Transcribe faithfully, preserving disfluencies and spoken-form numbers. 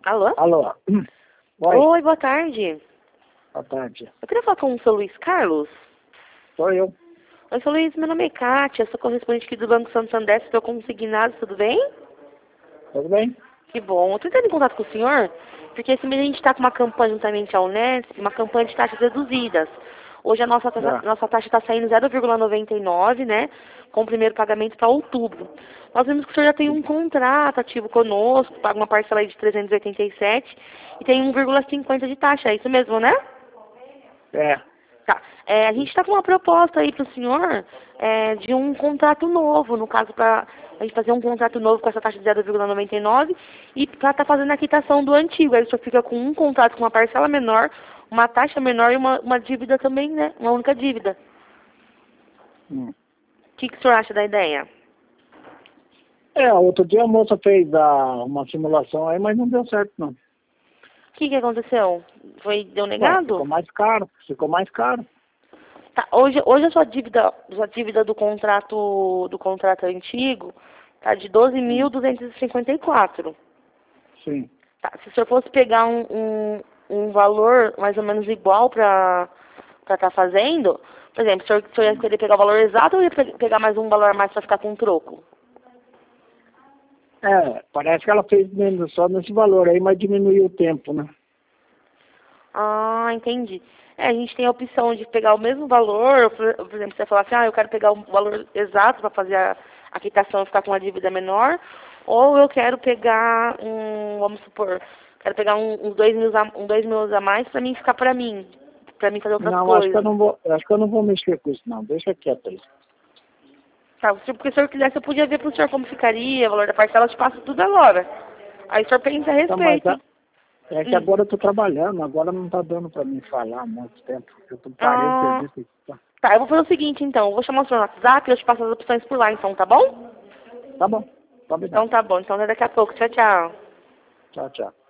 Alô? Alô? Oi, Oi, boa tarde. boa tarde. Eu queria falar com o seu Luiz Carlos. Sou eu. Oi, seu Luiz, meu nome é Kátia, sou correspondente aqui do Banco Santander, estou consignado, tudo bem? Tudo bem? Que bom. Eu tô entrando em contato com o senhor, porque esse mês a gente está com uma campanha juntamente à Unesp, uma campanha de taxas reduzidas. Hoje a nossa taxa, Ah, nossa taxa está saindo zero vírgula noventa e nove, né? Com o primeiro pagamento para outubro. Nós vimos que o senhor já tem um contrato ativo conosco, paga uma parcela aí de trezentos e oitenta e sete e tem um vírgula cinquenta de taxa, é isso mesmo, né? é. Tá. É, a gente está com uma proposta aí para o senhor é, de um contrato novo, no caso, para a gente fazer um contrato novo com essa taxa de zero vírgula noventa e nove e para estar fazendo a quitação do antigo. Aí o senhor fica com um contrato com uma parcela menor, uma taxa menor e uma, uma dívida também, né? Uma única dívida. Hum. O que, que o senhor acha da ideia? É, outro dia a moça fez a, uma simulação aí, mas não deu certo, não. O que, que aconteceu? Foi, deu Ué, negado? ficou mais caro, ficou mais caro. Tá, hoje, hoje a sua dívida, a sua dívida do contrato do contrato antigo tá de doze mil Hum. duzentos e cinquenta e quatro. Sim. Tá, se o senhor fosse pegar um, um, um valor mais ou menos igual para estar tá fazendo, por exemplo, o senhor, o senhor ia querer pegar o valor exato ou ia pe- pegar mais um valor a mais para ficar com um troco? É, parece que ela fez menos só nesse valor aí, mas diminuiu o tempo, né? Ah, entendi. É, a gente tem a opção de pegar o mesmo valor, por, por exemplo, você falar assim, ah, eu quero pegar o valor exato para fazer a, a quitação e ficar com uma dívida menor, ou eu quero pegar um, vamos supor, quero pegar um, uns dois mil, a, um dois mil a mais para mim ficar para mim, para mim fazer outras Não, acho que eu coisas. não vou, acho que eu não vou mexer com isso, não. Deixa quieto aí. Tá, se- porque se o senhor quisesse, eu podia ver para o senhor como ficaria, o valor da parcela, eu te passo tudo agora. Aí o senhor pensa a Tá, mas respeito. a- é que Hum. agora eu tô trabalhando, agora não tá dando pra mim falar há muito tempo. Eu tô parei o Ah, serviço aqui, tá? tá, eu vou fazer o seguinte então, eu vou chamar o senhor no WhatsApp e eu te passo as opções por lá então, tá bom? Tá bom, Então combinado. tá bom, então até daqui a pouco, tchau, tchau. Tchau, tchau.